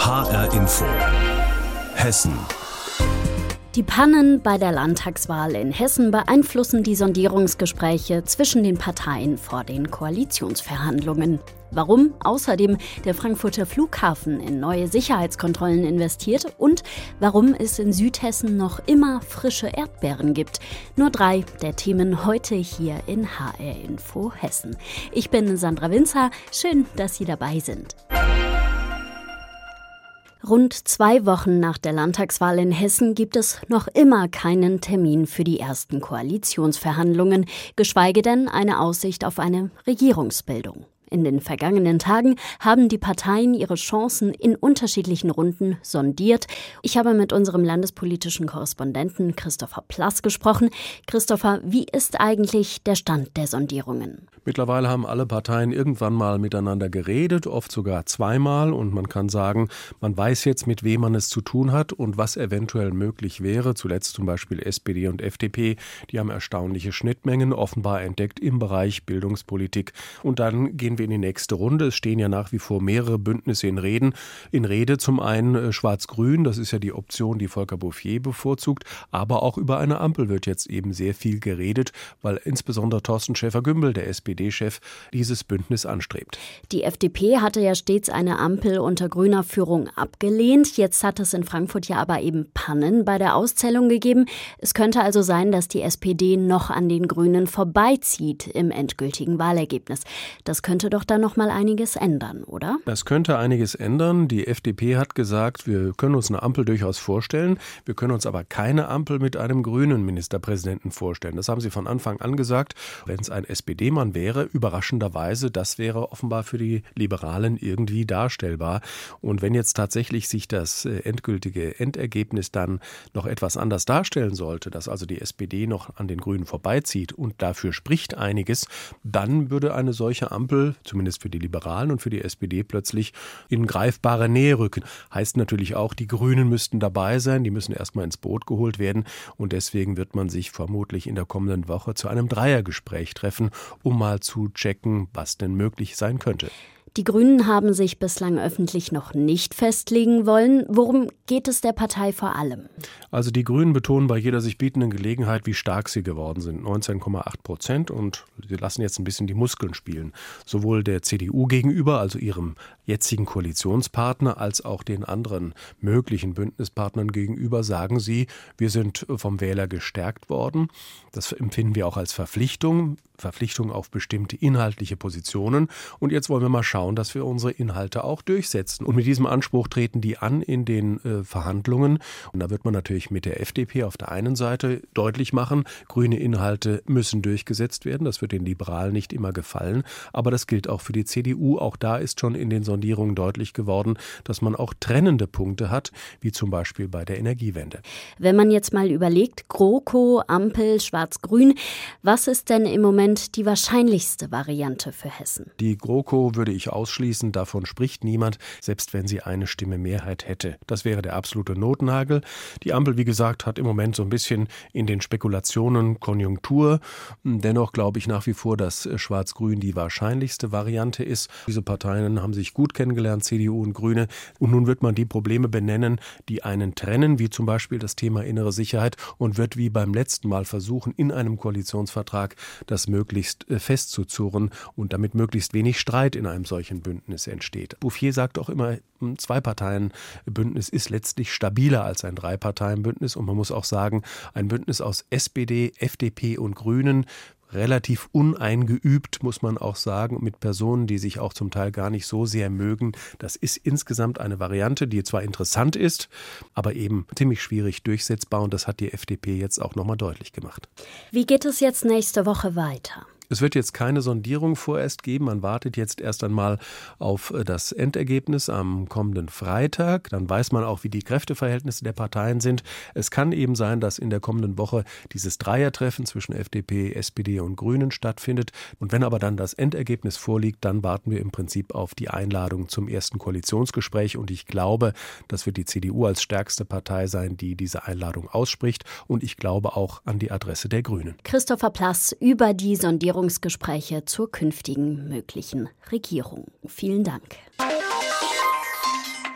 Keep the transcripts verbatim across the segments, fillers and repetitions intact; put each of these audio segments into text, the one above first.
H R Info Hessen. Die Pannen bei der Landtagswahl in Hessen beeinflussen die Sondierungsgespräche zwischen den Parteien vor den Koalitionsverhandlungen. Warum außerdem der Frankfurter Flughafen in neue Sicherheitskontrollen investiert und warum es in Südhessen noch immer frische Erdbeeren gibt. Nur drei der Themen heute hier in H R Info Hessen. Ich bin Sandra Winzer, schön, dass Sie dabei sind. Rund zwei Wochen nach der Landtagswahl in Hessen gibt es noch immer keinen Termin für die ersten Koalitionsverhandlungen, geschweige denn eine Aussicht auf eine Regierungsbildung. In den vergangenen Tagen haben die Parteien ihre Chancen in unterschiedlichen Runden sondiert. Ich habe mit unserem landespolitischen Korrespondenten Christopher Plass gesprochen. Christopher, wie ist eigentlich der Stand der Sondierungen? Mittlerweile haben alle Parteien irgendwann mal miteinander geredet, oft sogar zweimal. Und man kann sagen, man weiß jetzt, mit wem man es zu tun hat und was eventuell möglich wäre. Zuletzt zum Beispiel S P D und F D P. Die haben erstaunliche Schnittmengen offenbar entdeckt im Bereich Bildungspolitik. Und dann gehen wir in die nächste Runde. Es stehen ja nach wie vor mehrere Bündnisse in Reden. In Rede zum einen Schwarz-Grün, das ist ja die Option, die Volker Bouffier bevorzugt. Aber auch über eine Ampel wird jetzt eben sehr viel geredet, weil insbesondere Thorsten Schäfer-Gümbel, der S P D-Chef, dieses Bündnis anstrebt. Die F D P hatte ja stets eine Ampel unter grüner Führung abgelehnt. Jetzt hat es in Frankfurt ja aber eben Pannen bei der Auszählung gegeben. Es könnte also sein, dass die S P D noch an den Grünen vorbeizieht im endgültigen Wahlergebnis. Das könnte doch dann noch mal einiges ändern, oder? Das könnte einiges ändern. Die F D P hat gesagt, wir können uns eine Ampel durchaus vorstellen. Wir können uns aber keine Ampel mit einem grünen Ministerpräsidenten vorstellen. Das haben sie von Anfang an gesagt. Wenn es ein S P D-Mann wäre, überraschenderweise, das wäre offenbar für die Liberalen irgendwie darstellbar. Und wenn jetzt tatsächlich sich das endgültige Endergebnis dann noch etwas anders darstellen sollte, dass also die S P D noch an den Grünen vorbeizieht und dafür spricht einiges, dann würde eine solche Ampel, zumindest für die Liberalen und für die S P D, plötzlich in greifbare Nähe rücken. Heißt natürlich auch, die Grünen müssten dabei sein, die müssen erstmal ins Boot geholt werden und deswegen wird man sich vermutlich in der kommenden Woche zu einem Dreiergespräch treffen, um mal zu checken, was denn möglich sein könnte. Die Grünen haben sich bislang öffentlich noch nicht festlegen wollen. Worum geht es der Partei vor allem? Also die Grünen betonen bei jeder sich bietenden Gelegenheit, wie stark sie geworden sind. neunzehn Komma acht Prozent und sie lassen jetzt ein bisschen die Muskeln spielen. Sowohl der C D U gegenüber, also ihrem jetzigen Koalitionspartner, als auch den anderen möglichen Bündnispartnern gegenüber sagen sie, wir sind vom Wähler gestärkt worden. Das empfinden wir auch als Verpflichtung. Verpflichtung auf bestimmte inhaltliche Positionen. Und jetzt wollen wir mal schauen, dass wir unsere Inhalte auch durchsetzen. Und mit diesem Anspruch treten die an in den äh, Verhandlungen. Und da wird man natürlich mit der F D P auf der einen Seite deutlich machen, grüne Inhalte müssen durchgesetzt werden. Das wird den Liberalen nicht immer gefallen. Aber das gilt auch für die C D U. Auch da ist schon in den Sondierungen deutlich geworden, dass man auch trennende Punkte hat, wie zum Beispiel bei der Energiewende. Wenn man jetzt mal überlegt, GroKo, Ampel, Schwarz-Grün, was ist denn im Moment die wahrscheinlichste Variante für Hessen? Die GroKo würde ich ausschließen, davon spricht niemand, selbst wenn sie eine Stimme Mehrheit hätte. Das wäre der absolute Notnagel. Die Ampel, wie gesagt, hat im Moment so ein bisschen in den Spekulationen Konjunktur. Dennoch glaube ich nach wie vor, dass Schwarz-Grün die wahrscheinlichste Variante ist. Diese Parteien haben sich gut kennengelernt, C D U und Grüne. Und nun wird man die Probleme benennen, die einen trennen, wie zum Beispiel das Thema innere Sicherheit und wird wie beim letzten Mal versuchen, in einem Koalitionsvertrag das möglichst festzuzurren und damit möglichst wenig Streit in einem solchen Bündnis entsteht. Bouffier sagt auch immer, ein Zwei-Parteien-Bündnis ist letztlich stabiler als ein Drei-Parteien-Bündnis und man muss auch sagen, ein Bündnis aus S P D, F D P und Grünen, relativ uneingeübt, muss man auch sagen, mit Personen, die sich auch zum Teil gar nicht so sehr mögen. Das ist insgesamt eine Variante, die zwar interessant ist, aber eben ziemlich schwierig durchsetzbar und das hat die F D P jetzt auch nochmal deutlich gemacht. Wie geht es jetzt nächste Woche weiter? Es wird jetzt keine Sondierung vorerst geben. Man wartet jetzt erst einmal auf das Endergebnis am kommenden Freitag. Dann weiß man auch, wie die Kräfteverhältnisse der Parteien sind. Es kann eben sein, dass in der kommenden Woche dieses Dreiertreffen zwischen F D P, S P D und Grünen stattfindet. Und wenn aber dann das Endergebnis vorliegt, dann warten wir im Prinzip auf die Einladung zum ersten Koalitionsgespräch. Und ich glaube, das wird die C D U als stärkste Partei sein, die diese Einladung ausspricht. Und ich glaube auch an die Adresse der Grünen. Christopher Plass über die Sondierung Gespräche zur künftigen möglichen Regierung. Vielen Dank.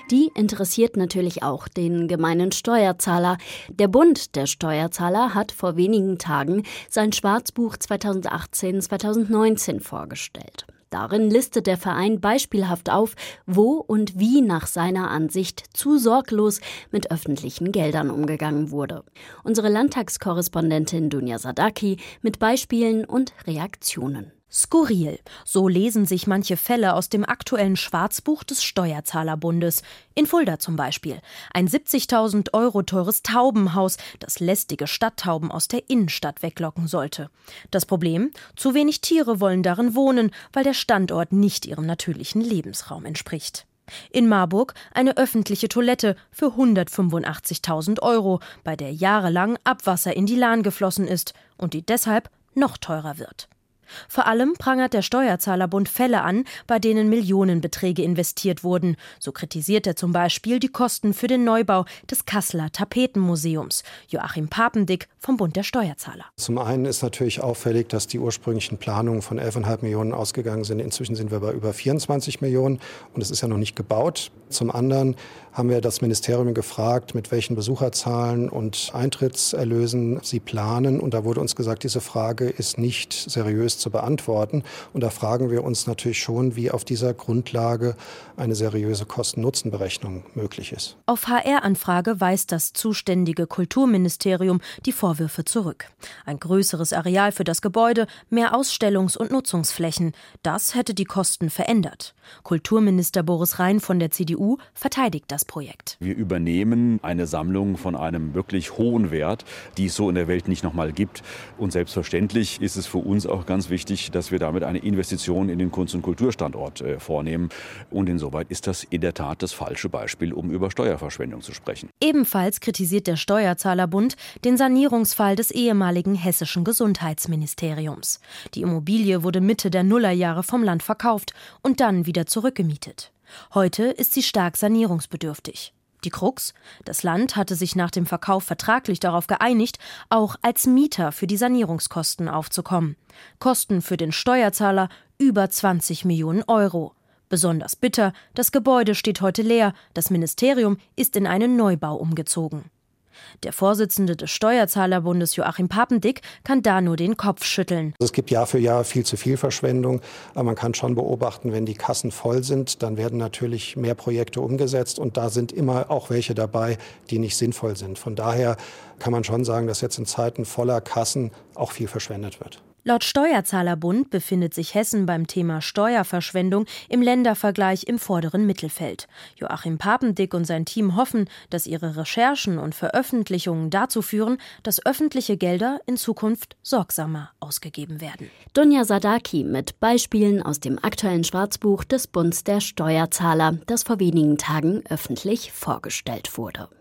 Die interessiert natürlich auch den gemeinen Steuerzahler. Der Bund der Steuerzahler hat vor wenigen Tagen sein Schwarzbuch zweitausendachtzehn zweitausendneunzehn vorgestellt. Darin listet der Verein beispielhaft auf, wo und wie nach seiner Ansicht zu sorglos mit öffentlichen Geldern umgegangen wurde. Unsere Landtagskorrespondentin Dunja Sadaki mit Beispielen und Reaktionen. Skurril, so lesen sich manche Fälle aus dem aktuellen Schwarzbuch des Steuerzahlerbundes. In Fulda zum Beispiel. Ein siebzigtausend Euro teures Taubenhaus, das lästige Stadttauben aus der Innenstadt weglocken sollte. Das Problem? Zu wenig Tiere wollen darin wohnen, weil der Standort nicht ihrem natürlichen Lebensraum entspricht. In Marburg eine öffentliche Toilette für hundertfünfundachtzigtausend Euro, bei der jahrelang Abwasser in die Lahn geflossen ist und die deshalb noch teurer wird. Vor allem prangert der Steuerzahlerbund Fälle an, bei denen Millionenbeträge investiert wurden. So kritisiert er zum Beispiel die Kosten für den Neubau des Kasseler Tapetenmuseums. Joachim Papendick vom Bund der Steuerzahler. Zum einen ist natürlich auffällig, dass die ursprünglichen Planungen von elf Komma fünf Millionen ausgegangen sind. Inzwischen sind wir bei über vierundzwanzig Millionen und es ist ja noch nicht gebaut. Zum anderen haben wir das Ministerium gefragt, mit welchen Besucherzahlen und Eintrittserlösen sie planen. Und da wurde uns gesagt, diese Frage ist nicht seriös zu beantworten. Und da fragen wir uns natürlich schon, wie auf dieser Grundlage eine seriöse Kosten-Nutzen-Berechnung möglich ist. Auf H R-Anfrage weist das zuständige Kulturministerium die Vorwürfe zurück. Ein größeres Areal für das Gebäude, mehr Ausstellungs- und Nutzungsflächen. Das hätte die Kosten verändert. Kulturminister Boris Rhein von der C D U verteidigt das Projekt. Wir übernehmen eine Sammlung von einem wirklich hohen Wert, die es so in der Welt nicht nochmal gibt. Und selbstverständlich ist es für uns auch ganz wichtig, dass wir damit eine Investition in den Kunst- und Kulturstandort äh, vornehmen. Und insoweit ist das in der Tat das falsche Beispiel, um über Steuerverschwendung zu sprechen. Ebenfalls kritisiert der Steuerzahlerbund den Sanierungsfall des ehemaligen hessischen Gesundheitsministeriums. Die Immobilie wurde Mitte der Nullerjahre vom Land verkauft und dann wieder zurückgemietet. Heute ist sie stark sanierungsbedürftig. Die Krux? Das Land hatte sich nach dem Verkauf vertraglich darauf geeinigt, auch als Mieter für die Sanierungskosten aufzukommen. Kosten für den Steuerzahler über zwanzig Millionen Euro. Besonders bitter, das Gebäude steht heute leer, das Ministerium ist in einen Neubau umgezogen. Der Vorsitzende des Steuerzahlerbundes Joachim Papendick kann da nur den Kopf schütteln. Es gibt Jahr für Jahr viel zu viel Verschwendung, aber man kann schon beobachten, wenn die Kassen voll sind, dann werden natürlich mehr Projekte umgesetzt und da sind immer auch welche dabei, die nicht sinnvoll sind. Von daher kann man schon sagen, dass jetzt in Zeiten voller Kassen auch viel verschwendet wird. Laut Steuerzahlerbund befindet sich Hessen beim Thema Steuerverschwendung im Ländervergleich im vorderen Mittelfeld. Joachim Papendick und sein Team hoffen, dass ihre Recherchen und Veröffentlichungen dazu führen, dass öffentliche Gelder in Zukunft sorgsamer ausgegeben werden. Dunja Sadaki mit Beispielen aus dem aktuellen Schwarzbuch des Bundes der Steuerzahler, das vor wenigen Tagen öffentlich vorgestellt wurde.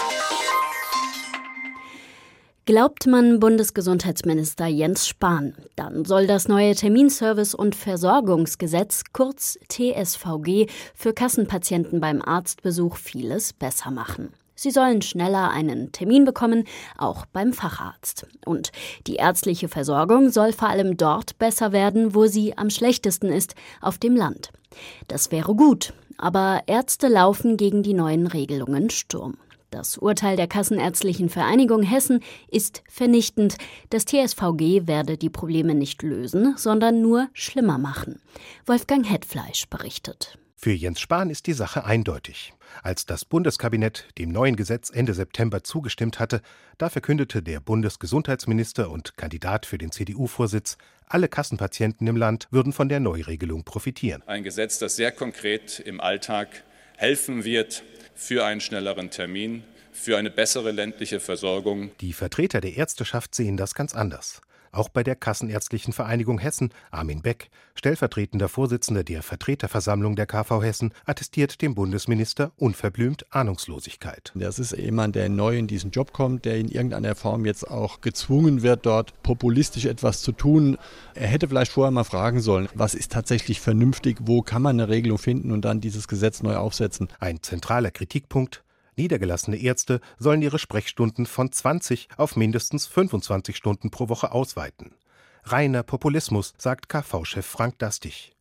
Glaubt man Bundesgesundheitsminister Jens Spahn, dann soll das neue Terminservice- und Versorgungsgesetz, kurz T S V G, für Kassenpatienten beim Arztbesuch vieles besser machen. Sie sollen schneller einen Termin bekommen, auch beim Facharzt. Und die ärztliche Versorgung soll vor allem dort besser werden, wo sie am schlechtesten ist, auf dem Land. Das wäre gut, aber Ärzte laufen gegen die neuen Regelungen Sturm. Das Urteil der Kassenärztlichen Vereinigung Hessen ist vernichtend. Das T S V G werde die Probleme nicht lösen, sondern nur schlimmer machen. Wolfgang Hetfleisch berichtet. Für Jens Spahn ist die Sache eindeutig. Als das Bundeskabinett dem neuen Gesetz Ende September zugestimmt hatte, da verkündete der Bundesgesundheitsminister und Kandidat für den C D U-Vorsitz, alle Kassenpatienten im Land würden von der Neuregelung profitieren. Ein Gesetz, das sehr konkret im Alltag helfen wird für einen schnelleren Termin, für eine bessere ländliche Versorgung. Die Vertreter der Ärzteschaft sehen das ganz anders. Auch bei der Kassenärztlichen Vereinigung Hessen, Armin Beck, stellvertretender Vorsitzender der Vertreterversammlung der K V Hessen, attestiert dem Bundesminister unverblümt Ahnungslosigkeit. Das ist jemand, der neu in diesen Job kommt, der in irgendeiner Form jetzt auch gezwungen wird, dort populistisch etwas zu tun. Er hätte vielleicht vorher mal fragen sollen, was ist tatsächlich vernünftig, wo kann man eine Regelung finden und dann dieses Gesetz neu aufsetzen. Ein zentraler Kritikpunkt: Niedergelassene Ärzte sollen ihre Sprechstunden von zwanzig auf mindestens fünfundzwanzig Stunden pro Woche ausweiten. Reiner Populismus, sagt K V-Chef Frank Dastig.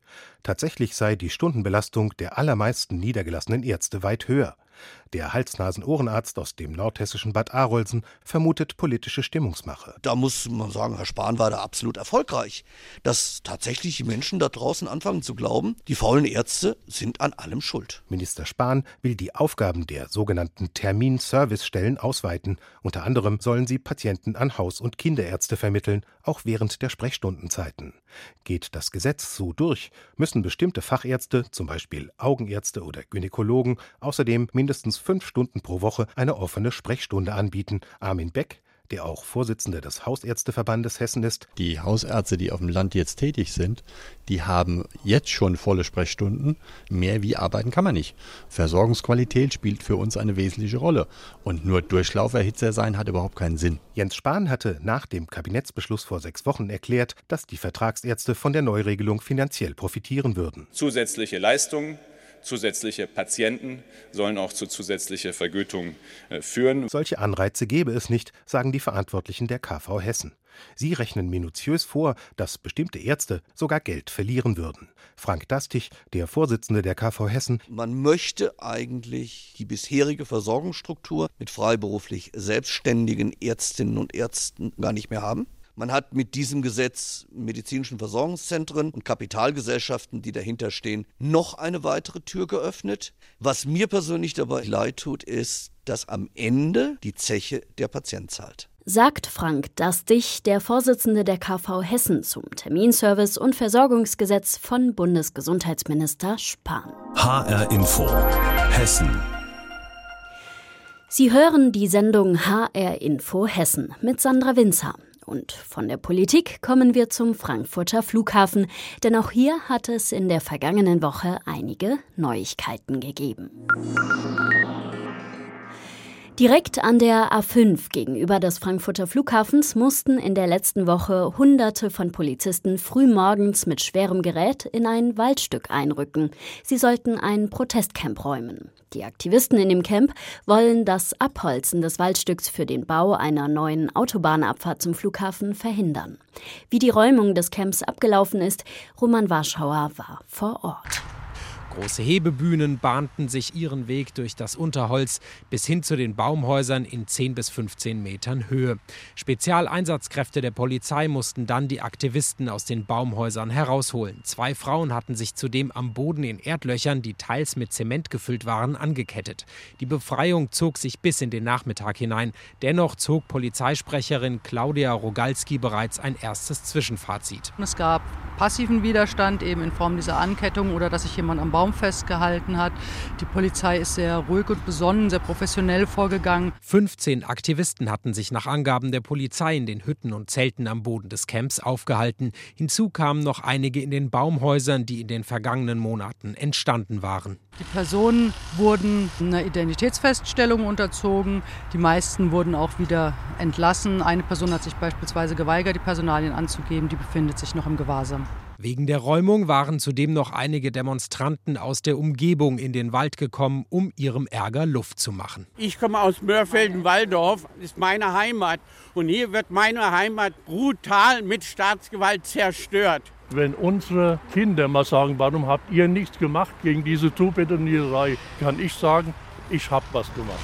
Tatsächlich sei die Stundenbelastung der allermeisten niedergelassenen Ärzte weit höher. Der Hals-Nasen-Ohrenarzt aus dem nordhessischen Bad Arolsen vermutet politische Stimmungsmache. Da muss man sagen, Herr Spahn war da absolut erfolgreich. Dass tatsächlich die Menschen da draußen anfangen zu glauben, die faulen Ärzte sind an allem schuld. Minister Spahn will die Aufgaben der sogenannten Termin-Service-Stellen ausweiten. Unter anderem sollen sie Patienten an Haus- und Kinderärzte vermitteln, auch während der Sprechstundenzeiten. Geht das Gesetz so durch, müssen bestimmte Fachärzte, zum Beispiel Augenärzte oder Gynäkologen, außerdem mindestens fünf Stunden pro Woche eine offene Sprechstunde anbieten. Armin Beck, der auch Vorsitzender des Hausärzteverbandes Hessen ist. Die Hausärzte, die auf dem Land jetzt tätig sind, die haben jetzt schon volle Sprechstunden. Mehr wie arbeiten kann man nicht. Versorgungsqualität spielt für uns eine wesentliche Rolle. Und nur Durchlauferhitzer sein hat überhaupt keinen Sinn. Jens Spahn hatte nach dem Kabinettsbeschluss vor sechs Wochen erklärt, dass die Vertragsärzte von der Neuregelung finanziell profitieren würden. Zusätzliche Leistungen, zusätzliche Patienten sollen auch zu zusätzlicher Vergütung führen. Solche Anreize gäbe es nicht, sagen die Verantwortlichen der K V Hessen. Sie rechnen minutiös vor, dass bestimmte Ärzte sogar Geld verlieren würden. Frank Dastig, der Vorsitzende der K V Hessen: Man möchte eigentlich die bisherige Versorgungsstruktur mit freiberuflich selbstständigen Ärztinnen und Ärzten gar nicht mehr haben. Man hat mit diesem Gesetz medizinischen Versorgungszentren und Kapitalgesellschaften, die dahinter stehen, noch eine weitere Tür geöffnet. Was mir persönlich dabei leid tut, ist, dass am Ende die Zeche der Patient zahlt. Sagt Frank Dastig, der Vorsitzende der K V Hessen, zum Terminservice- und Versorgungsgesetz von Bundesgesundheitsminister Spahn. H R Info Hessen. Sie hören die Sendung H R Info Hessen mit Sandra Winzer. Und von der Politik kommen wir zum Frankfurter Flughafen, denn auch hier hat es in der vergangenen Woche einige Neuigkeiten gegeben. Direkt an der A fünf gegenüber des Frankfurter Flughafens mussten in der letzten Woche Hunderte von Polizisten frühmorgens mit schwerem Gerät in ein Waldstück einrücken. Sie sollten ein Protestcamp räumen. Die Aktivisten in dem Camp wollen das Abholzen des Waldstücks für den Bau einer neuen Autobahnabfahrt zum Flughafen verhindern. Wie die Räumung des Camps abgelaufen ist, Roman Warschauer war vor Ort. Große Hebebühnen bahnten sich ihren Weg durch das Unterholz bis hin zu den Baumhäusern in zehn bis fünfzehn Metern Höhe. Spezialeinsatzkräfte der Polizei mussten dann die Aktivisten aus den Baumhäusern herausholen. Zwei Frauen hatten sich zudem am Boden in Erdlöchern, die teils mit Zement gefüllt waren, angekettet. Die Befreiung zog sich bis in den Nachmittag hinein. Dennoch zog Polizeisprecherin Claudia Rogalski bereits ein erstes Zwischenfazit. Es gab passiven Widerstand eben in Form dieser Ankettung oder dass sich jemand am Baum festgehalten hat. Die Polizei ist sehr ruhig und besonnen, sehr professionell vorgegangen. fünfzehn Aktivisten hatten sich nach Angaben der Polizei in den Hütten und Zelten am Boden des Camps aufgehalten. Hinzu kamen noch einige in den Baumhäusern, die in den vergangenen Monaten entstanden waren. Die Personen wurden einer Identitätsfeststellung unterzogen. Die meisten wurden auch wieder entlassen. Eine Person hat sich beispielsweise geweigert, die Personalien anzugeben. Die befindet sich noch im Gewahrsam. Wegen der Räumung waren zudem noch einige Demonstranten aus der Umgebung in den Wald gekommen, um ihrem Ärger Luft zu machen. Ich komme aus Mörfelden-Walldorf, das ist meine Heimat. Und hier wird meine Heimat brutal mit Staatsgewalt zerstört. Wenn unsere Kinder mal sagen, warum habt ihr nichts gemacht gegen diese Zubetoniererei, kann ich sagen, ich habe was gemacht.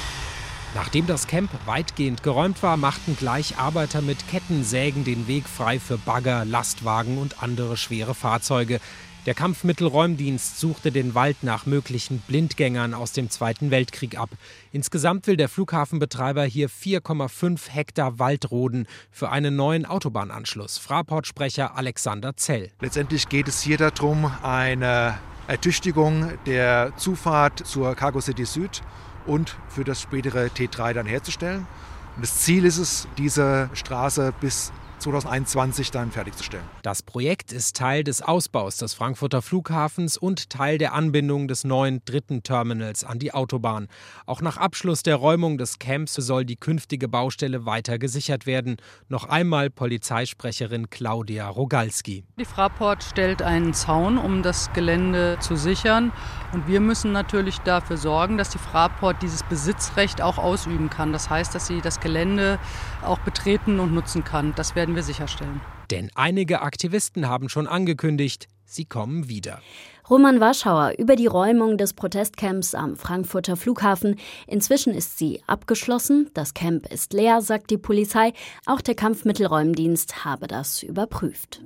Nachdem das Camp weitgehend geräumt war, machten gleich Arbeiter mit Kettensägen den Weg frei für Bagger, Lastwagen und andere schwere Fahrzeuge. Der Kampfmittelräumdienst suchte den Wald nach möglichen Blindgängern aus dem Zweiten Weltkrieg ab. Insgesamt will der Flughafenbetreiber hier vier Komma fünf Hektar Wald roden für einen neuen Autobahnanschluss. Fraport-Sprecher Alexander Zell. Letztendlich geht es hier darum, eine Ertüchtigung der Zufahrt zur Cargo City Süd und für das spätere T drei dann herzustellen. Und das Ziel ist es, diese Straße bis zweitausendeinundzwanzig dann fertigzustellen. Das Projekt ist Teil des Ausbaus des Frankfurter Flughafens und Teil der Anbindung des neuen dritten Terminals an die Autobahn. Auch nach Abschluss der Räumung des Camps soll die künftige Baustelle weiter gesichert werden. Noch einmal Polizeisprecherin Claudia Rogalski. Die Fraport stellt einen Zaun, um das Gelände zu sichern. Und wir müssen natürlich dafür sorgen, dass die Fraport dieses Besitzrecht auch ausüben kann. Das heißt, dass sie das Gelände auch betreten und nutzen kann. Das werden wir sicherstellen. Denn einige Aktivisten haben schon angekündigt, sie kommen wieder. Roman Warschauer über die Räumung des Protestcamps am Frankfurter Flughafen. Inzwischen ist sie abgeschlossen. Das Camp ist leer, sagt die Polizei. Auch der Kampfmittelräumdienst habe das überprüft.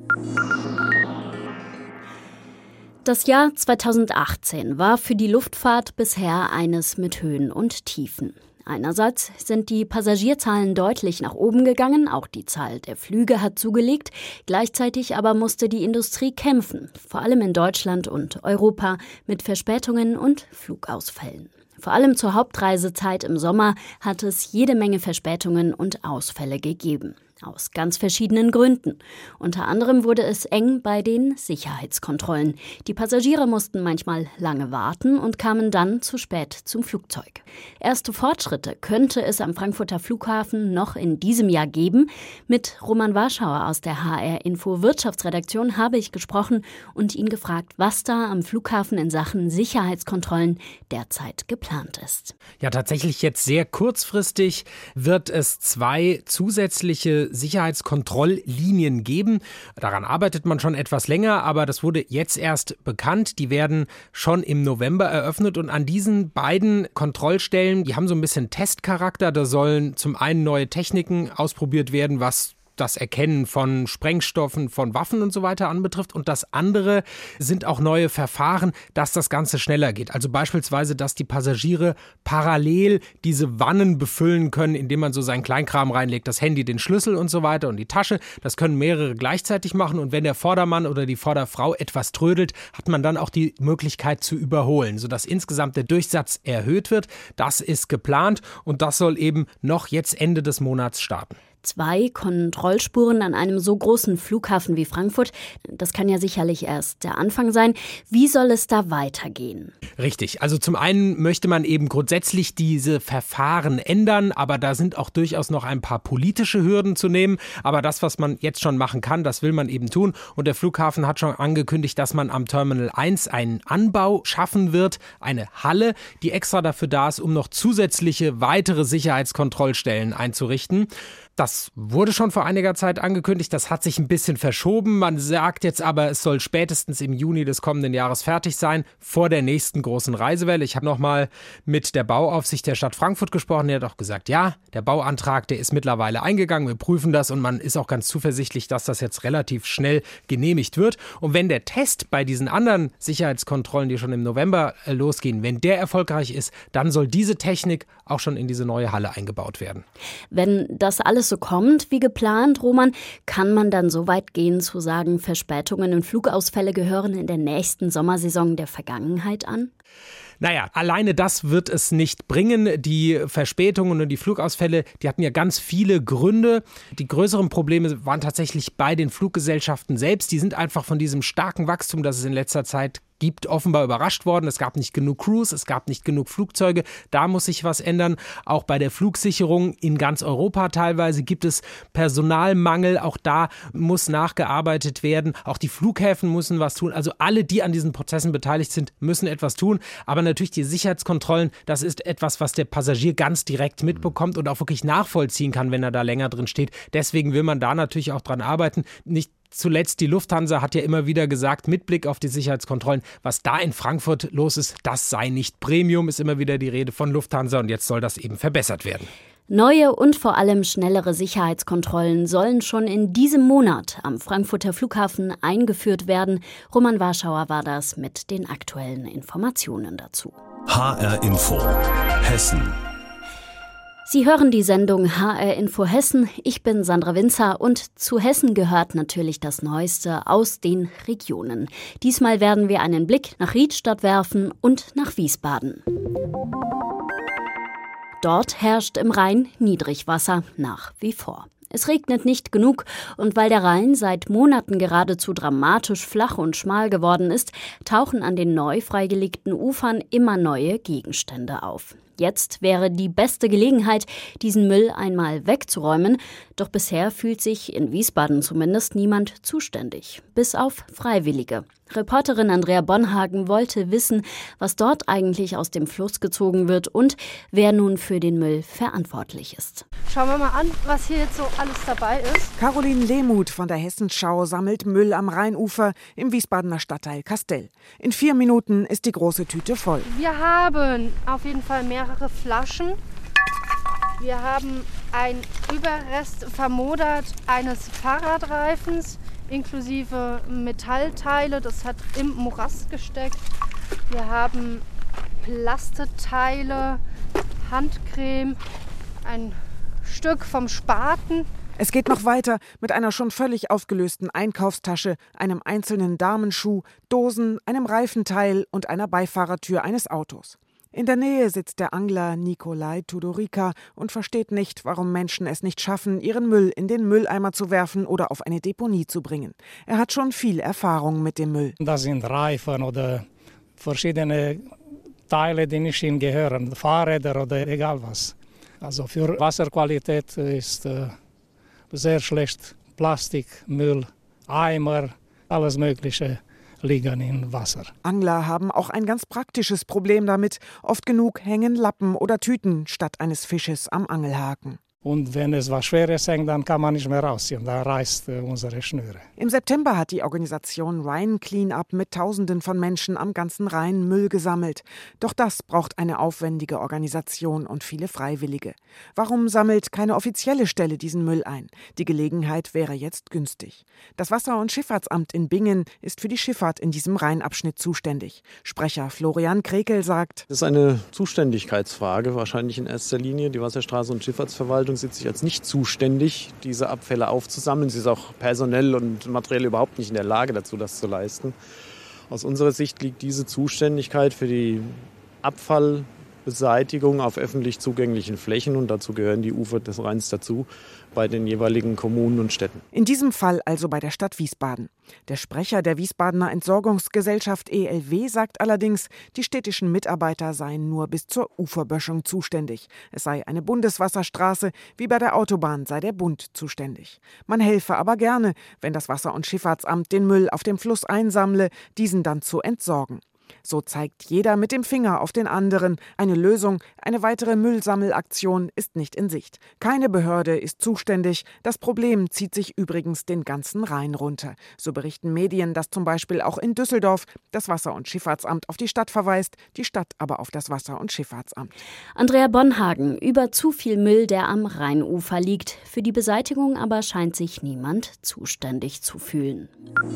Das Jahr zweitausendachtzehn war für die Luftfahrt bisher eines mit Höhen und Tiefen. Einerseits sind die Passagierzahlen deutlich nach oben gegangen, auch die Zahl der Flüge hat zugelegt. Gleichzeitig aber musste die Industrie kämpfen, vor allem in Deutschland und Europa, mit Verspätungen und Flugausfällen. Vor allem zur Hauptreisezeit im Sommer hat es jede Menge Verspätungen und Ausfälle gegeben. Aus ganz verschiedenen Gründen. Unter anderem wurde es eng bei den Sicherheitskontrollen. Die Passagiere mussten manchmal lange warten und kamen dann zu spät zum Flugzeug. Erste Fortschritte könnte es am Frankfurter Flughafen noch in diesem Jahr geben. Mit Roman Warschauer aus der H R-Info Wirtschaftsredaktion habe ich gesprochen und ihn gefragt, was da am Flughafen in Sachen Sicherheitskontrollen derzeit geplant ist. Ja, tatsächlich jetzt sehr kurzfristig wird es zwei zusätzliche Sicherheitskontrolllinien geben. Daran arbeitet man schon etwas länger, aber das wurde jetzt erst bekannt. Die werden schon im November eröffnet und an diesen beiden Kontrollstellen, die haben so ein bisschen Testcharakter. Da sollen zum einen neue Techniken ausprobiert werden, was das Erkennen von Sprengstoffen, von Waffen und so weiter anbetrifft. Und das andere sind auch neue Verfahren, dass das Ganze schneller geht. Also beispielsweise, dass die Passagiere parallel diese Wannen befüllen können, indem man so seinen Kleinkram reinlegt, das Handy, den Schlüssel und so weiter und die Tasche. Das können mehrere gleichzeitig machen. Und wenn der Vordermann oder die Vorderfrau etwas trödelt, hat man dann auch die Möglichkeit zu überholen, sodass insgesamt der Durchsatz erhöht wird. Das ist geplant und das soll eben noch jetzt Ende des Monats starten. Zwei Kontrollspuren an einem so großen Flughafen wie Frankfurt, das kann ja sicherlich erst der Anfang sein. Wie soll es da weitergehen? Richtig, also zum einen möchte man eben grundsätzlich diese Verfahren ändern, aber da sind auch durchaus noch ein paar politische Hürden zu nehmen. Aber das, was man jetzt schon machen kann, das will man eben tun. Und der Flughafen hat schon angekündigt, dass man am Terminal eins einen Anbau schaffen wird, eine Halle, die extra dafür da ist, um noch zusätzliche weitere Sicherheitskontrollstellen einzurichten. Das wurde schon vor einiger Zeit angekündigt, das hat sich ein bisschen verschoben. Man sagt jetzt aber, es soll spätestens im Juni des kommenden Jahres fertig sein, vor der nächsten großen Reisewelle. Ich habe nochmal mit der Bauaufsicht der Stadt Frankfurt gesprochen, der hat auch gesagt, ja, der Bauantrag, der ist mittlerweile eingegangen, wir prüfen das und man ist auch ganz zuversichtlich, dass das jetzt relativ schnell genehmigt wird. Und wenn der Test bei diesen anderen Sicherheitskontrollen, die schon im November losgehen, wenn der erfolgreich ist, dann soll diese Technik auch schon in diese neue Halle eingebaut werden. Wenn das alles so kommt wie geplant, Roman, kann man dann so weit gehen zu sagen, Verspätungen und Flugausfälle gehören in der nächsten Sommersaison der Vergangenheit an? Naja, alleine das wird es nicht bringen. Die Verspätungen und die Flugausfälle, die hatten ja ganz viele Gründe. Die größeren Probleme waren tatsächlich bei den Fluggesellschaften selbst. Die sind einfach von diesem starken Wachstum, das es in letzter Zeit gibt, offenbar überrascht worden. Es gab nicht genug Crews, es gab nicht genug Flugzeuge. Da muss sich was ändern. Auch bei der Flugsicherung in ganz Europa teilweise gibt es Personalmangel. Auch da muss nachgearbeitet werden. Auch die Flughäfen müssen was tun. Also alle, die an diesen Prozessen beteiligt sind, müssen etwas tun. Aber natürlich die Sicherheitskontrollen, das ist etwas, was der Passagier ganz direkt mitbekommt und auch wirklich nachvollziehen kann, wenn er da länger drin steht. Deswegen will man da natürlich auch dran arbeiten. Nicht Zuletzt die Lufthansa hat ja immer wieder gesagt, mit Blick auf die Sicherheitskontrollen, was da in Frankfurt los ist, das sei nicht Premium, ist immer wieder die Rede von Lufthansa und jetzt soll das eben verbessert werden. Neue und vor allem schnellere Sicherheitskontrollen sollen schon in diesem Monat am Frankfurter Flughafen eingeführt werden. Roman Warschauer war das mit den aktuellen Informationen dazu. H R Info Hessen. Sie hören die Sendung H R Info Hessen. Ich bin Sandra Winzer und zu Hessen gehört natürlich das Neueste aus den Regionen. Diesmal werden wir einen Blick nach Riedstadt werfen und nach Wiesbaden. Dort herrscht im Rhein Niedrigwasser nach wie vor. Es regnet nicht genug und weil der Rhein seit Monaten geradezu dramatisch flach und schmal geworden ist, tauchen an den neu freigelegten Ufern immer neue Gegenstände auf. Jetzt wäre die beste Gelegenheit, diesen Müll einmal wegzuräumen. Doch bisher fühlt sich in Wiesbaden zumindest niemand zuständig, bis auf Freiwillige. Reporterin Andrea Bonhagen wollte wissen, was dort eigentlich aus dem Fluss gezogen wird und wer nun für den Müll verantwortlich ist. Schauen wir mal an, was hier jetzt so alles dabei ist. Caroline Lehmuth von der Hessenschau sammelt Müll am Rheinufer im Wiesbadener Stadtteil Kastel. In vier Minuten ist die große Tüte voll. Wir haben auf jeden Fall mehrere Flaschen. Wir haben einen Überrest vermodert eines Fahrradreifens, inklusive Metallteile, das hat im Morast gesteckt. Wir haben Plastikteile, Handcreme, ein Stück vom Spaten. Es geht noch weiter mit einer schon völlig aufgelösten Einkaufstasche, einem einzelnen Damenschuh, Dosen, einem Reifenteil und einer Beifahrertür eines Autos. In der Nähe sitzt der Angler Nikolai Tudorica und versteht nicht, warum Menschen es nicht schaffen, ihren Müll in den Mülleimer zu werfen oder auf eine Deponie zu bringen. Er hat schon viel Erfahrung mit dem Müll. Das sind Reifen oder verschiedene Teile, die nicht ihnen gehören, Fahrräder oder egal was. Also für Wasserqualität ist äh, sehr schlecht. Plastik, Müll, Eimer, alles Mögliche liegen im Wasser. Angler haben auch ein ganz praktisches Problem damit. Oft genug hängen Lappen oder Tüten statt eines Fisches am Angelhaken. Und wenn es was Schweres hängt, dann kann man nicht mehr rausziehen. Da reißt äh, unsere Schnüre. Im September hat die Organisation Rhine Cleanup mit Tausenden von Menschen am ganzen Rhein Müll gesammelt. Doch das braucht eine aufwendige Organisation und viele Freiwillige. Warum sammelt keine offizielle Stelle diesen Müll ein? Die Gelegenheit wäre jetzt günstig. Das Wasser- und Schifffahrtsamt in Bingen ist für die Schifffahrt in diesem Rheinabschnitt zuständig. Sprecher Florian Krekel sagt: Das ist eine Zuständigkeitsfrage, wahrscheinlich in erster Linie. Die Wasserstraße- und Schifffahrtsverwaltung sieht sich als nicht zuständig, diese Abfälle aufzusammeln. Sie ist auch personell und materiell überhaupt nicht in der Lage dazu, das zu leisten. Aus unserer Sicht liegt diese Zuständigkeit für die Abfallbeseitigung auf öffentlich zugänglichen Flächen, und dazu gehören die Ufer des Rheins dazu, bei den jeweiligen Kommunen und Städten. In diesem Fall also bei der Stadt Wiesbaden. Der Sprecher der Wiesbadener Entsorgungsgesellschaft E L W sagt allerdings, die städtischen Mitarbeiter seien nur bis zur Uferböschung zuständig. Es sei eine Bundeswasserstraße, wie bei der Autobahn sei der Bund zuständig. Man helfe aber gerne, wenn das Wasser- und Schifffahrtsamt den Müll auf dem Fluss einsammle, diesen dann zu entsorgen. So zeigt jeder mit dem Finger auf den anderen. Eine Lösung, eine weitere Müllsammelaktion ist nicht in Sicht. Keine Behörde ist zuständig. Das Problem zieht sich übrigens den ganzen Rhein runter. So berichten Medien, dass zum Beispiel auch in Düsseldorf das Wasser- und Schifffahrtsamt auf die Stadt verweist, die Stadt aber auf das Wasser- und Schifffahrtsamt. Andrea Bonhagen über zu viel Müll, der am Rheinufer liegt. Für die Beseitigung aber scheint sich niemand zuständig zu fühlen.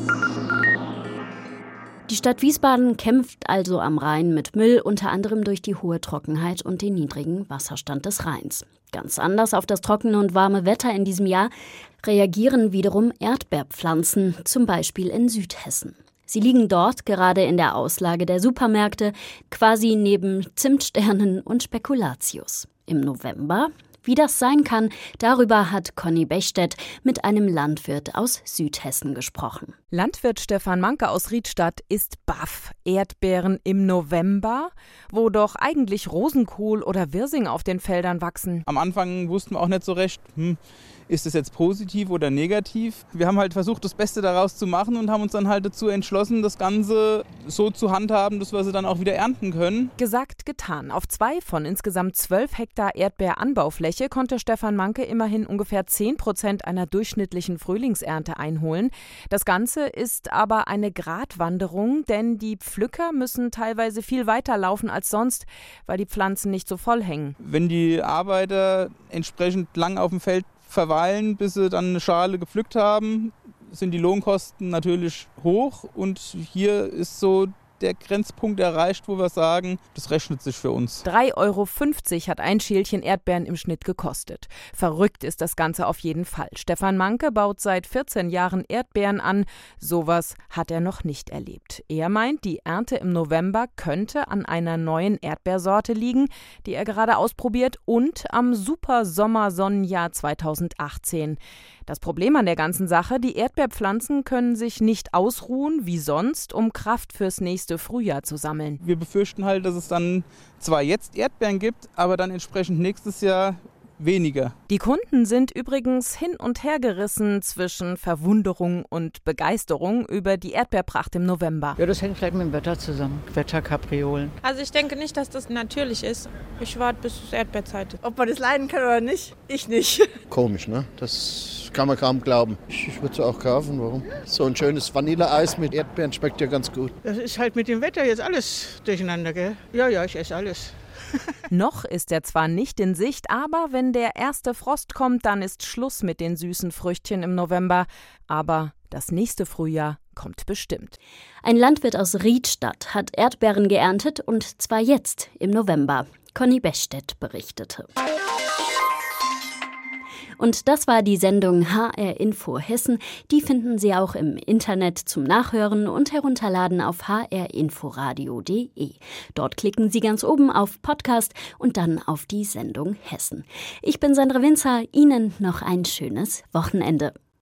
Die Stadt Wiesbaden kämpft also am Rhein mit Müll, unter anderem durch die hohe Trockenheit und den niedrigen Wasserstand des Rheins. Ganz anders auf das trockene und warme Wetter in diesem Jahr reagieren wiederum Erdbeerpflanzen, zum Beispiel in Südhessen. Sie liegen dort gerade in der Auslage der Supermärkte, quasi neben Zimtsternen und Spekulatius. Im November, wie das sein kann, darüber hat Conny Bechstedt mit einem Landwirt aus Südhessen gesprochen. Landwirt Stefan Manke aus Riedstadt ist baff. Erdbeeren im November, wo doch eigentlich Rosenkohl oder Wirsing auf den Feldern wachsen. Am Anfang wussten wir auch nicht so recht, hm, ist das jetzt positiv oder negativ. Wir haben halt versucht, das Beste daraus zu machen und haben uns dann halt dazu entschlossen, das Ganze so zu handhaben, dass wir sie dann auch wieder ernten können. Gesagt, getan. Auf zwei von insgesamt zwölf Hektar Erdbeeranbaufläche konnte Stefan Manke immerhin ungefähr zehn Prozent einer durchschnittlichen Frühlingsernte einholen. Das Ganze ist aber eine Gratwanderung, denn die Pflücker müssen teilweise viel weiter laufen als sonst, weil die Pflanzen nicht so voll hängen. Wenn die Arbeiter entsprechend lang auf dem Feld verweilen, bis sie dann eine Schale gepflückt haben, sind die Lohnkosten natürlich hoch, und hier ist so der Grenzpunkt erreicht, wo wir sagen, das rechnet sich für uns. drei Euro fünfzig hat ein Schälchen Erdbeeren im Schnitt gekostet. Verrückt ist das Ganze auf jeden Fall. Stefan Manke baut seit vierzehn Jahren Erdbeeren an. Sowas hat er noch nicht erlebt. Er meint, die Ernte im November könnte an einer neuen Erdbeersorte liegen, die er gerade ausprobiert, und am Super Sommersonnenjahr zweitausendachtzehn. Das Problem an der ganzen Sache, die Erdbeerpflanzen können sich nicht ausruhen wie sonst, um Kraft fürs nächste Frühjahr zu sammeln. Wir befürchten halt, dass es dann zwar jetzt Erdbeeren gibt, aber dann entsprechend nächstes Jahr weniger. Die Kunden sind übrigens hin und her gerissen zwischen Verwunderung und Begeisterung über die Erdbeerpracht im November. Ja, das hängt vielleicht mit dem Wetter zusammen. Wetterkapriolen. Also ich denke nicht, dass das natürlich ist. Ich warte, bis es Erdbeerzeit ist. Ob man das leiden kann oder nicht, ich nicht. Komisch, ne? Das kann man kaum glauben. Ich, ich würde es auch kaufen. Warum? So ein schönes Vanilleeis mit Erdbeeren schmeckt ja ganz gut. Das ist halt mit dem Wetter jetzt alles durcheinander, gell? Ja, ja, ich esse alles. Noch ist er zwar nicht in Sicht, aber wenn der erste Frost kommt, dann ist Schluss mit den süßen Früchtchen im November. Aber das nächste Frühjahr kommt bestimmt. Ein Landwirt aus Riedstadt hat Erdbeeren geerntet und zwar jetzt im November. Conny Bechstedt berichtete. Und das war die Sendung H R Info Hessen. Die finden Sie auch im Internet zum Nachhören und herunterladen auf h r inforadio punkt d e. Dort klicken Sie ganz oben auf Podcast und dann auf die Sendung Hessen. Ich bin Sandra Winzer. Ihnen noch ein schönes Wochenende.